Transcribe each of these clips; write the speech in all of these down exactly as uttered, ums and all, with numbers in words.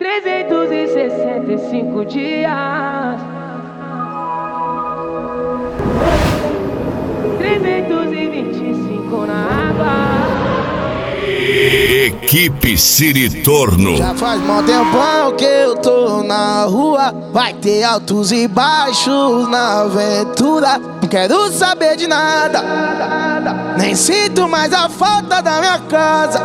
trezentos e sessenta e cinco dias, trezentos e vinte e cinco na água. Equipe Siritorno. Já faz mó tempão que eu tô na rua. Vai ter altos e baixos na aventura. Não quero saber de nada, nem sinto mais a falta da minha casa.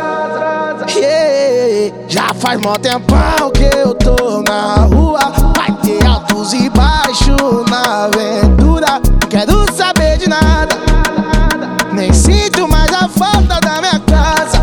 Yeah. Já faz mó tempão que eu tô na rua. Vai ter altos e baixos na aventura. Não quero saber de nada, nem sinto mais a falta da minha casa.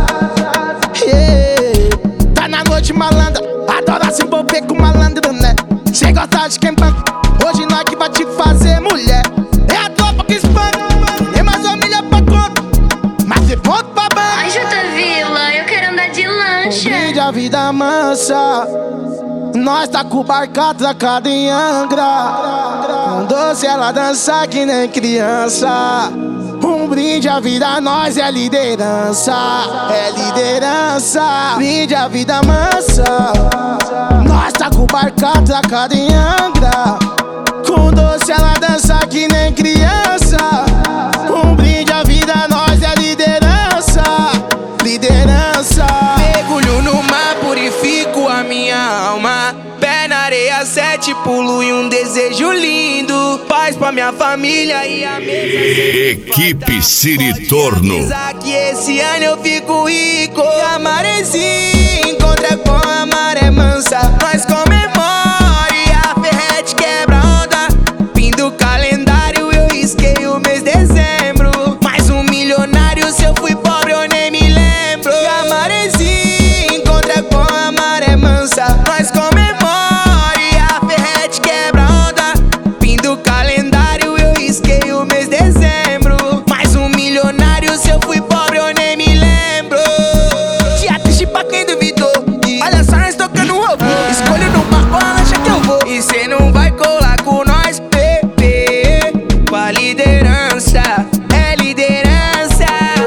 Yeah. Tá na noite malandra, adora se envolver com malandro, né? Cê gosta de quem banca, hoje nós que vai te fazer mulher. É a tropa que espanca, tem mais família pra conta, mas se ponto pra banca. Ai, Jota Vila, eu quero andar de lancha. Um brinde a vida mansa, nós tá com o barco atracado em Angra. Com doce ela dança que nem criança. Um brinde à vida, nós é liderança, é liderança. Brinde à vida mansa, nós tá com o barco atracado em Angra. Com doce ela dança que nem criança. Um brinde à vida, nós é liderança, liderança. Mergulho no mar, purifico a minha alma. Pé na areia, sete pulo e um desejo lindo. Paz pra minha família e a mesa. Equipe Siritorno. Pode avisar que esse ano eu fico rico. E a maresia encontra com a maré mansa. Nós comemora e a ferrete quebra onda. Fim do calendário eu risquei o mês de dezembro. Mais um milionário, se eu fui pobre eu nem me lembro. E a maresia encontra com a maré mansa. Nós comemora e a ferrete quebra onda. Fim do calendário eu risquei o mês de dezembro. Mais um milionário, se eu fui pobre eu nem me lembro. Dia triste pra quem duvidou. Olha só nós tocando robô. Escolho no barco a lancha que eu vou. E cê não vai colar com nós, bebê. Com a liderança, é liderança.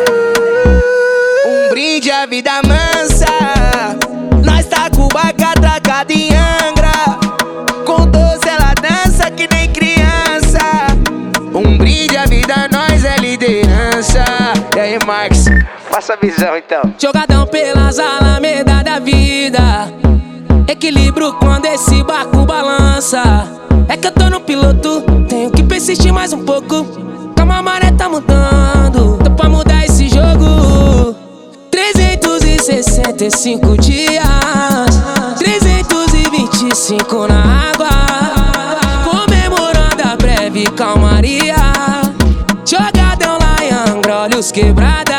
Um brinde à vida mansa. Nós tá com o barco atracado em Angra. Com doce ela dança que nem criança. Um brinde à vida, nós é liderança. E aí, Marcos, passa a visão então. Jogadão pelas alamedas da vida, equilíbrio quando esse barco balança. É que eu tô no piloto, tenho que persistir mais um pouco. Calma, a maré tá mudando, tô pra mudar esse jogo. trezentos e sessenta e cinco dias, trezentos e vinte e cinco na água. Comemorando a breve calmaria. Jogadão lá em Angra, olha os quebrada.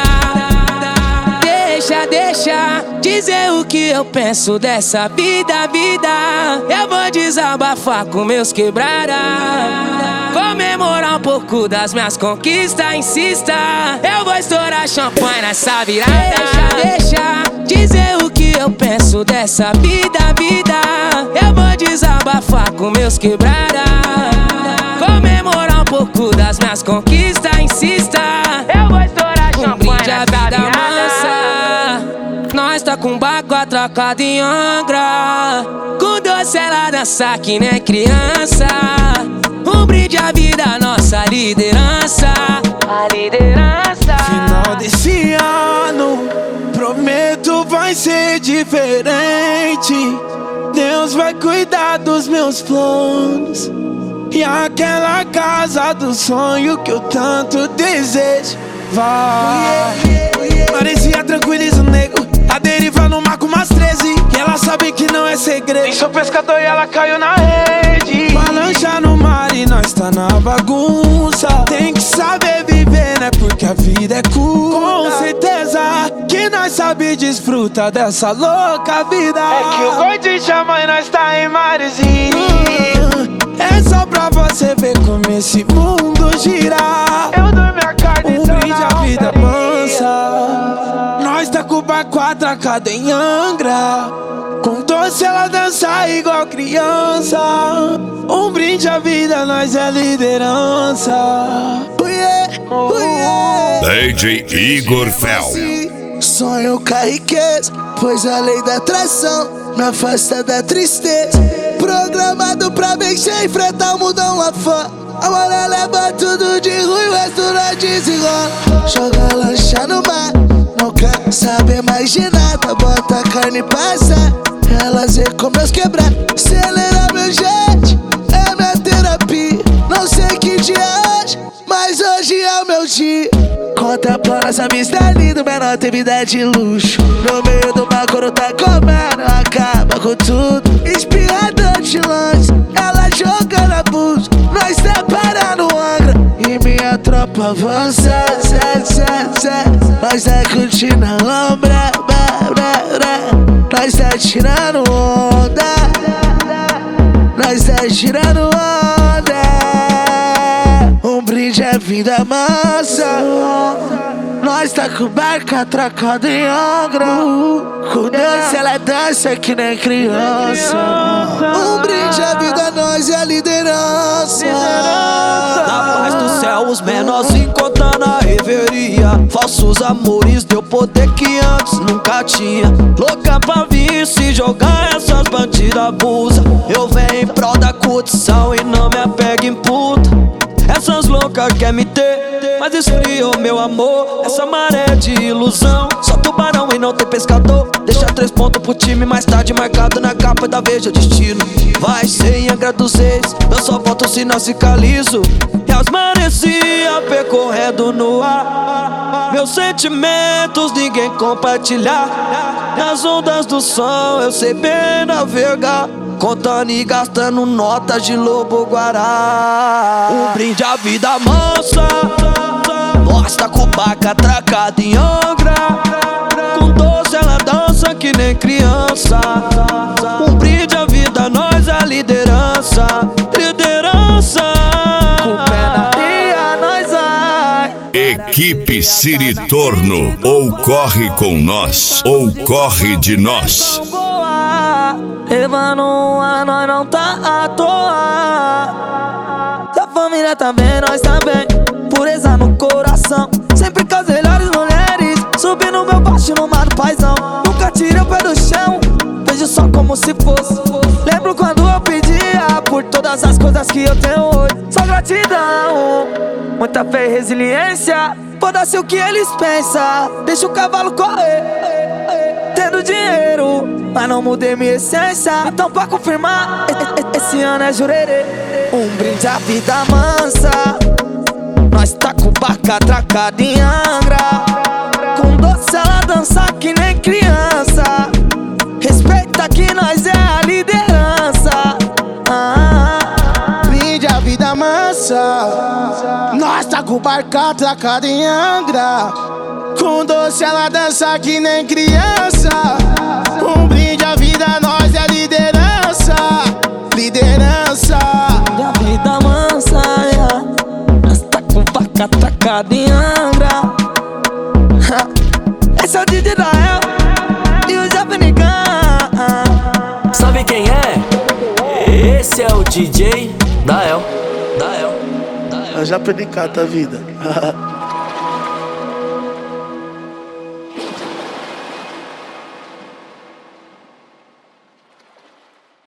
Deixa, deixa dizer o que eu penso dessa vida, vida. Eu vou desabafar com meus quebrada. Comemorar um pouco das minhas conquistas, insista. Eu vou estourar champanhe nessa virada. Deixa, deixa dizer o que eu penso dessa vida, vida. Eu vou desabafar com meus quebrada. Comemorar um pouco das minhas conquistas, insista. Eu vou estourar champanhe nessa virada. Nós tá com o barco atracado em Angra. Com doce ela dança que nem criança. Um brinde à vida, nossa liderança, a liderança. Final desse ano, prometo vai ser diferente. Deus vai cuidar dos meus planos. E aquela casa do sonho que eu tanto desejo vai. Parecia tranquiliza o nego, a deriva no mar com umas treze. E ela sabe que não é segredo. Nem sou pescador e ela caiu na rede. Balança no mar e nós tá na bagunça. Tem que saber viver, né? Porque a vida é curta. Com certeza que nós sabe desfrutar dessa louca vida. É que o gordinho chama e nós tá em maresia. É só pra você ver como esse mundo gira. Eu dou minha carne, um brinde à vida mansa. Nós tá com o barco atracado em Angra. Com doce ela dança igual criança. Um brinde à vida, nós é liderança. Oh yeah, oh yeah. D J Igor Fel. Sonho com a riqueza, pois a lei da atração me afasta da tristeza. Programado pra vencer, enfrentar o mundão lá fora. A mulher leva tudo de ruim, o resto não desenrola. Joga lancha no mar, não quer saber mais de nada. Bota a carne e passa, elas vê como meus quebrar. Acelera meu jet, é minha terapia. Não sei que dia é hoje, mas hoje é o meu dia. Conta pra nossa vista linda, menor tem vida de luxo. No meio do mar, quando tá comendo, acaba com tudo. Espirrador de lanche, ela jogando abuso. Nós tá parando Angra e minha tropa avança, zé, zé, zé. Nós tá curtindo a lombra, blá, blá, blá. Nós tá tirando onda, nós tá tirando onda. Um brinde é vida mansa. Nós tá com barca atracada em Angra. Com dança ela dança que nem criança. Um brinde é vida, nós é a liderança. Na paz do céu os menorzinhos contando a reveria. Falsos amores deu poder que antes nunca tinha. Louca pra vir se jogar essas bandidas abusa. Eu venho em prol da curtição e não me apego em puta. Essas loucas quer me ter, mas esfriou meu amor. Essa maré de ilusão, só tubarão e não tem pescador. Deixa três pontos pro time, mais tarde marcado na capa da Veja Destino. Vai ser em Angra dos Reis, eu só volto se não cicalizo. E as maresia percorrendo no ar. Meus sentimentos ninguém compartilhar. Nas ondas do som eu sei bem navegar, contando e gastando notas de lobo guará. Um brinde à vida mansa. Nós tá com barca atracada em Angra. Com doce ela dança que nem criança. Um brinde à vida, nós é a liderança. Liderança. Com pé na ria, nós vai. Equipe Siritorno, ou corre com nós, ou corre de nós. Levando uma, nós não tá à toa. Se a família tá bem, nós também. Pureza no coração, sempre com as melhores mulheres. Subindo meu baixo no mar do paizão. Nunca tirei o pé do chão, vejo só como se fosse. Lembro quando eu pedia por todas as coisas que eu tenho hoje. Só gratidão, muita fé e resiliência. Foda-se o que eles pensam, deixa o cavalo correr. Tendo dinheiro, mas não mudei minha essência. Então pra confirmar, esse ano é jurerê. Um brinde à vida mansa. Nós tá com barca atracada em Angra. Com doce ela dança que nem criança. Respeita que nós é a liderança. ah, Brinde à vida mansa. Nós tá com barca atracada em Angra. Com doce ela dança que nem criança. Um brinde à vida, nós é a liderança. Liderança. Brinde à vida mansa, yeah. Nós tá com barca atracada em Angra. Esse é o D J Dael e o Japanican. Sabe quem é? Esse é o D J Dael. Dael. É o Japanican da vida.